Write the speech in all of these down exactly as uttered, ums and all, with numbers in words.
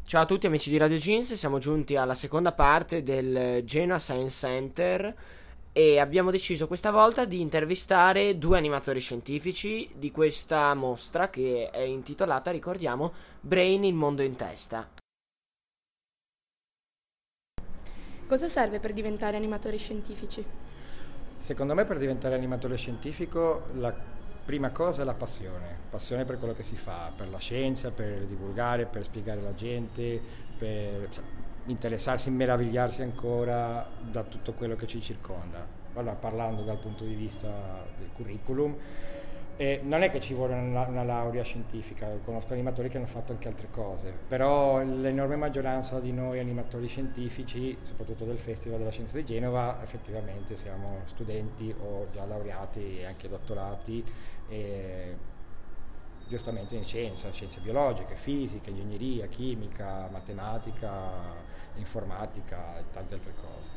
Ciao a tutti amici di Radio Jeans, siamo giunti alla seconda parte del Genoa Science Center e abbiamo deciso questa volta di intervistare due animatori scientifici di questa mostra che è intitolata, ricordiamo, Brain, il mondo in testa. Cosa serve per diventare animatori scientifici? Secondo me per diventare animatore scientifico la prima cosa è la passione, passione per quello che si fa, per la scienza, per divulgare, per spiegare alla gente, per interessarsi, meravigliarsi ancora da tutto quello che ci circonda. Allora, parlando dal punto di vista del curriculum, eh, non è che ci vuole una, una laurea scientifica, conosco animatori che hanno fatto anche altre cose, però l'enorme maggioranza di noi animatori scientifici, soprattutto del Festival della Scienza di Genova, effettivamente siamo studenti o già laureati e anche dottorati, e giustamente in scienza, scienze biologiche, fisica, ingegneria, chimica, matematica, informatica e tante altre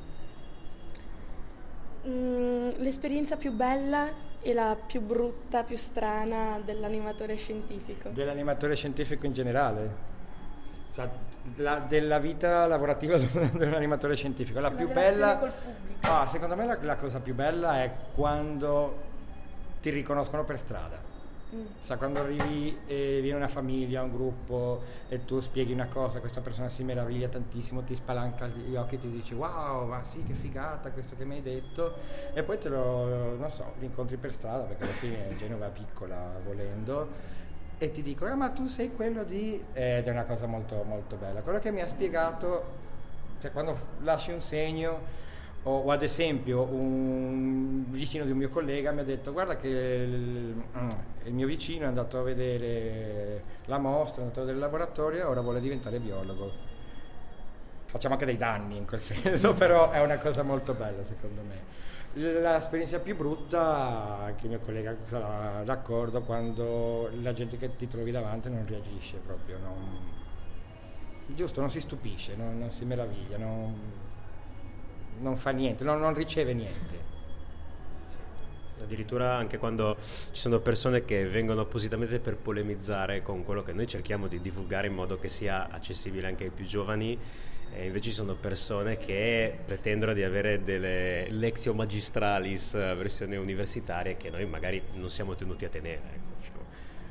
cose. Mm, l'esperienza più bella e la più brutta, più strana dell'animatore scientifico? Dell'animatore scientifico in generale? Cioè, la, della vita lavorativa di un animatore scientifico. La, la più bella... col pubblico. Ah, secondo me la, la cosa più bella è quando ti riconoscono per strada. Mm. Sa, quando arrivi e viene una famiglia, un gruppo e tu spieghi una cosa, questa persona si meraviglia tantissimo, ti spalanca gli occhi e ti dice wow, ma sì, che figata questo che mi hai detto, e poi te lo, non so, li incontri per strada, perché alla fine Genova è piccola volendo, e ti dicono ah, ma tu sei quello di... ed è una cosa molto molto bella. Quello che mi ha spiegato, cioè quando lasci un segno, o, o ad esempio un vicino di un mio collega mi ha detto guarda che il, il mio vicino è andato a vedere la mostra, è andato a vedere il laboratorio e ora vuole diventare biologo. Facciamo anche dei danni in quel senso, però è una cosa molto bella secondo me. L'esperienza più brutta, anche il mio collega sarà d'accordo, quando la gente che ti trovi davanti non reagisce proprio, non, giusto, non si stupisce, non, non si meraviglia, non, non fa niente, non, non riceve niente. Addirittura anche quando ci sono persone che vengono appositamente per polemizzare con quello che noi cerchiamo di divulgare in modo che sia accessibile anche ai più giovani, e invece ci sono persone che pretendono di avere delle lectio magistralis versione universitaria che noi magari non siamo tenuti a tenere, ecco, diciamo.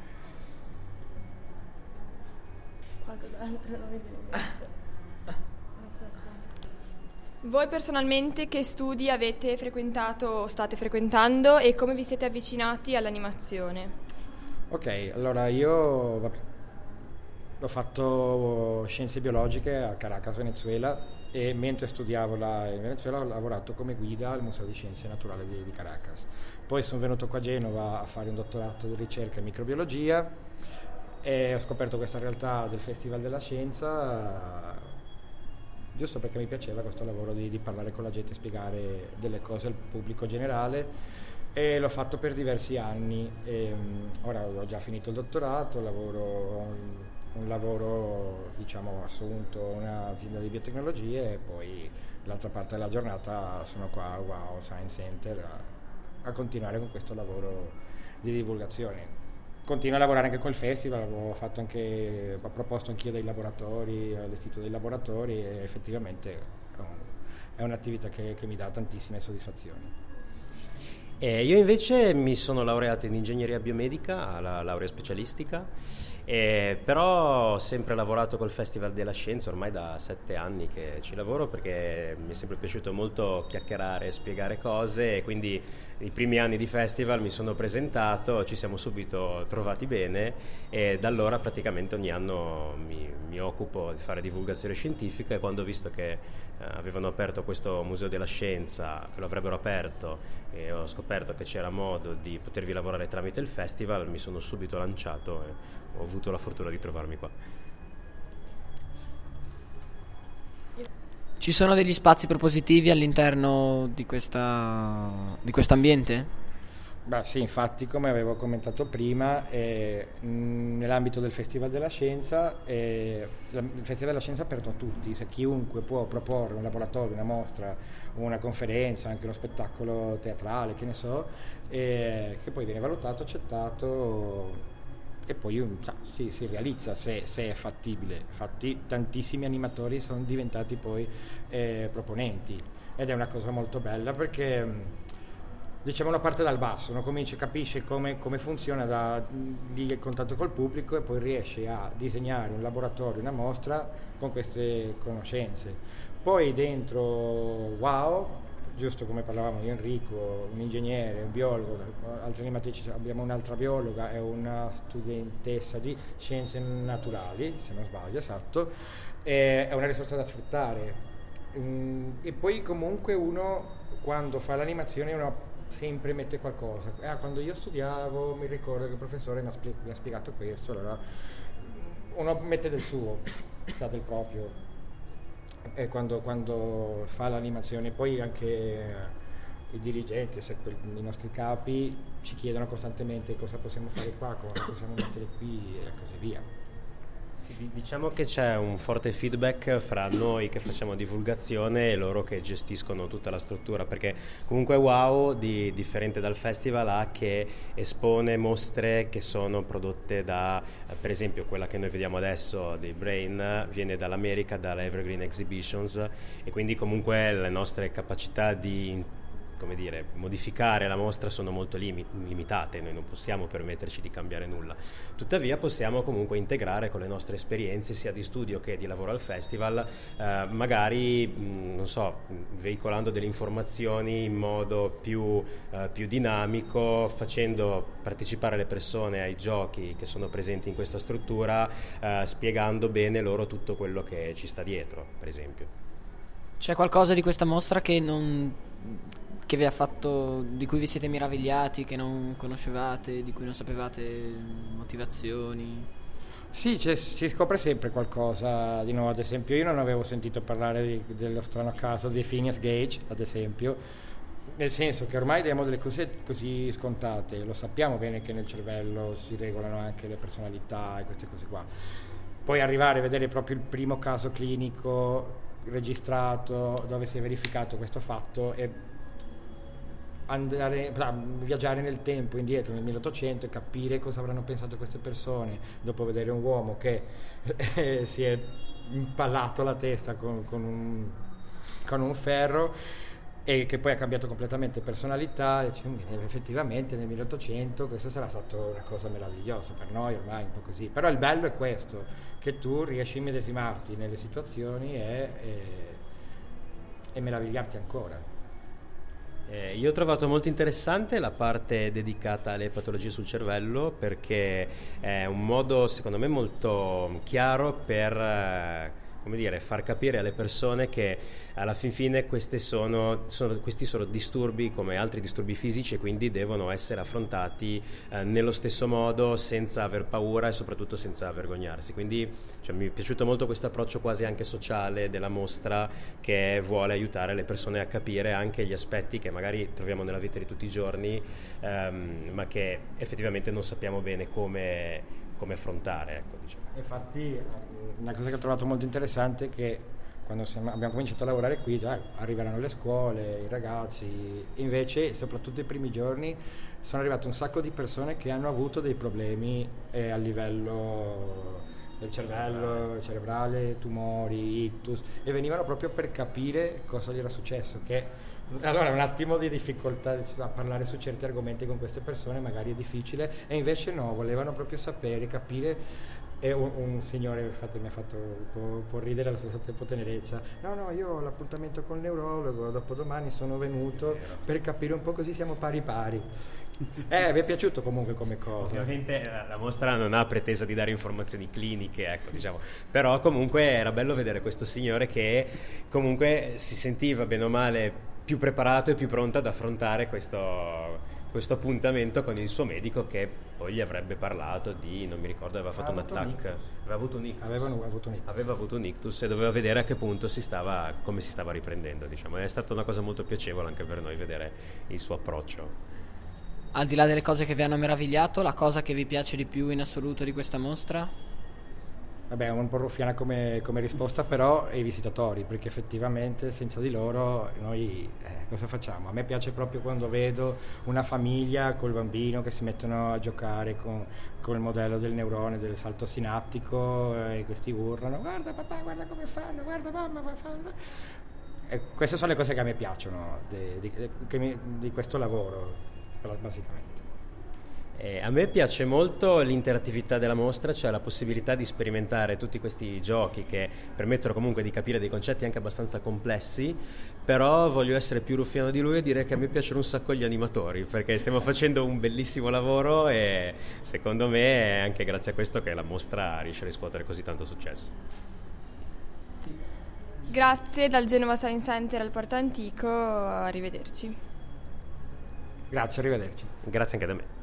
Qualcos'altro non mi viene in mente. Voi personalmente che studi avete frequentato o state frequentando e come vi siete avvicinati all'animazione? Ok, allora io vabbè, ho fatto scienze biologiche a Caracas, Venezuela, e mentre studiavo là in Venezuela ho lavorato come guida al Museo di Scienze Naturali di, di Caracas. Poi sono venuto qua a Genova a fare un dottorato di ricerca in microbiologia e ho scoperto questa realtà del Festival della Scienza, giusto perché mi piaceva questo lavoro di, di parlare con la gente, spiegare delle cose al pubblico generale, e l'ho fatto per diversi anni. E, um, ora ho già finito il dottorato, lavoro un, un lavoro diciamo assunto un'azienda di biotecnologie, e poi l'altra parte della giornata sono qua al Wow Science Center a, a continuare con questo lavoro di divulgazione. Continuo a lavorare anche col festival, ho fatto anche, ho proposto anch'io dei laboratori, ho allestito dei laboratori, e effettivamente è, un, è un'attività che, che mi dà tantissime soddisfazioni. E io invece mi sono laureato in ingegneria biomedica, alla laurea specialistica, e però ho sempre lavorato col Festival della Scienza, ormai da sette anni che ci lavoro, perché mi è sempre piaciuto molto chiacchierare e spiegare cose, e quindi i primi anni di festival mi sono presentato, ci siamo subito trovati bene, e da allora praticamente ogni anno mi, mi occupo di fare divulgazione scientifica, e quando ho visto che eh, avevano aperto questo Museo della Scienza, che lo avrebbero aperto, e ho scoperto che c'era modo di potervi lavorare tramite il festival, mi sono subito lanciato e ho avuto la fortuna di trovarmi qua. Ci sono degli spazi propositivi all'interno di questa di questo ambiente? Beh sì, infatti, come avevo commentato prima, eh, mh, nell'ambito del Festival della Scienza, eh, la, il Festival della Scienza è aperto a tutti, se chiunque può proporre un laboratorio, una mostra, una conferenza, anche uno spettacolo teatrale, che ne so, eh, che poi viene valutato, accettato, e poi um, sa, si, si realizza se, se è fattibile. Infatti tantissimi animatori sono diventati poi eh, proponenti, ed è una cosa molto bella perché diciamo uno parte dal basso, uno comincia, capisce come, come funziona da lì il contatto col pubblico, e poi riesce a disegnare un laboratorio, una mostra con queste conoscenze. Poi dentro wow, giusto come parlavamo io, Enrico, un ingegnere, un biologo, altri animatrici, abbiamo un'altra biologa e una studentessa di scienze naturali, se non sbaglio, esatto, e è una risorsa da sfruttare. Um, e poi comunque uno quando fa l'animazione uno sempre mette qualcosa. Ah, quando io studiavo mi ricordo che il professore mi ha, spie- mi ha spiegato questo, allora uno mette del suo, da del proprio, e quando, quando fa l'animazione. Poi anche eh, i dirigenti, se quel, i nostri capi ci chiedono costantemente cosa possiamo fare qua, cosa possiamo mettere qui e così via. Sì, diciamo che c'è un forte feedback fra noi che facciamo divulgazione e loro che gestiscono tutta la struttura, perché comunque Wow, di, differente dal festival, ha che espone mostre che sono prodotte da, per esempio quella che noi vediamo adesso di Brain viene dall'America, dalla Evergreen Exhibitions, e quindi comunque le nostre capacità di, come dire, modificare la mostra sono molto limi- limitate, noi non possiamo permetterci di cambiare nulla. Tuttavia possiamo comunque integrare con le nostre esperienze sia di studio che di lavoro al festival, eh, magari mh, non so, veicolando delle informazioni in modo più, eh, più dinamico, facendo partecipare le persone ai giochi che sono presenti in questa struttura, eh, spiegando bene loro tutto quello che ci sta dietro, per esempio. C'è qualcosa di questa mostra che non che vi ha fatto, di cui vi siete meravigliati, che non conoscevate, di cui non sapevate motivazioni? Sì, si scopre sempre qualcosa di nuovo. Ad esempio io non avevo sentito parlare di, dello strano caso di Phineas Gage, ad esempio, nel senso che ormai diamo delle cose così scontate, lo sappiamo bene che nel cervello si regolano anche le personalità e queste cose qua. Poi arrivare a vedere proprio il primo caso clinico registrato dove si è verificato questo fatto e andare, viaggiare nel tempo indietro nel milleottocento e capire cosa avranno pensato queste persone dopo vedere un uomo che eh, si è impallato la testa con, con, un, con un ferro e che poi ha cambiato completamente personalità, e cioè, effettivamente nel milleottocento questo sarà stato una cosa meravigliosa per noi, ormai un po' così. Però il bello è questo, che tu riesci a immedesimarti nelle situazioni e, e, e meravigliarti ancora. Eh, io ho trovato molto interessante la parte dedicata alle patologie sul cervello, perché è un modo secondo me molto chiaro per eh, come dire, far capire alle persone che alla fin fine queste sono, sono, questi sono disturbi come altri disturbi fisici, e quindi devono essere affrontati eh, nello stesso modo, senza aver paura e soprattutto senza vergognarsi. Quindi cioè, mi è piaciuto molto questo approccio quasi anche sociale della mostra, che vuole aiutare le persone a capire anche gli aspetti che magari troviamo nella vita di tutti i giorni, ehm, ma che effettivamente non sappiamo bene come, come affrontare, ecco, diciamo. Infatti una cosa che ho trovato molto interessante è che quando siamo, abbiamo cominciato a lavorare qui, eh, arriveranno le scuole, i ragazzi, invece soprattutto i primi giorni sono arrivate un sacco di persone che hanno avuto dei problemi eh, a livello del cervello, cerebrale, tumori, ictus, e venivano proprio per capire cosa gli era successo, che allora un attimo di difficoltà a parlare su certi argomenti con queste persone magari è difficile, e invece no, volevano proprio sapere, capire. E un, un signore infatti mi ha fatto un po', un po' ridere, allo stesso tempo tenerezza. No, no, io ho l'appuntamento con il neurologo, dopodomani sono venuto per capire un po', così siamo pari pari. Eh, mi è piaciuto comunque come cosa. Ovviamente la mostra non ha pretesa di dare informazioni cliniche, ecco, diciamo, però comunque era bello vedere questo signore che comunque si sentiva bene o male più preparato e più pronto ad affrontare questo, questo appuntamento con il suo medico, che poi gli avrebbe parlato di, non mi ricordo, aveva fatto aveva un attack, un aveva avuto un ictus. Avevano avuto un ictus. Aveva avuto un ictus e doveva vedere a che punto si stava, come si stava riprendendo, diciamo. È stata una cosa molto piacevole anche per noi vedere il suo approccio. Al di là delle cose che vi hanno meravigliato, la cosa che vi piace di più in assoluto di questa mostra? Vabbè, è un po' ruffiana come, come risposta, però è i visitatori, perché effettivamente senza di loro noi eh, cosa facciamo? A me piace proprio quando vedo una famiglia col bambino che si mettono a giocare con, con il modello del neurone, del salto sinaptico, eh, e questi urlano: guarda papà, guarda come fanno, guarda mamma, come fanno. E queste sono le cose che a me piacciono di, di, che mi, di questo lavoro, basicamente. Eh, a me piace molto l'interattività della mostra, cioè la possibilità di sperimentare tutti questi giochi che permettono comunque di capire dei concetti anche abbastanza complessi, però voglio essere più ruffiano di lui e dire che a me piacciono un sacco gli animatori, perché stiamo facendo un bellissimo lavoro e secondo me è anche grazie a questo che la mostra riesce a riscuotere così tanto successo. Grazie dal Genova Science Center al Porto Antico, arrivederci. Grazie, arrivederci. Grazie anche da me.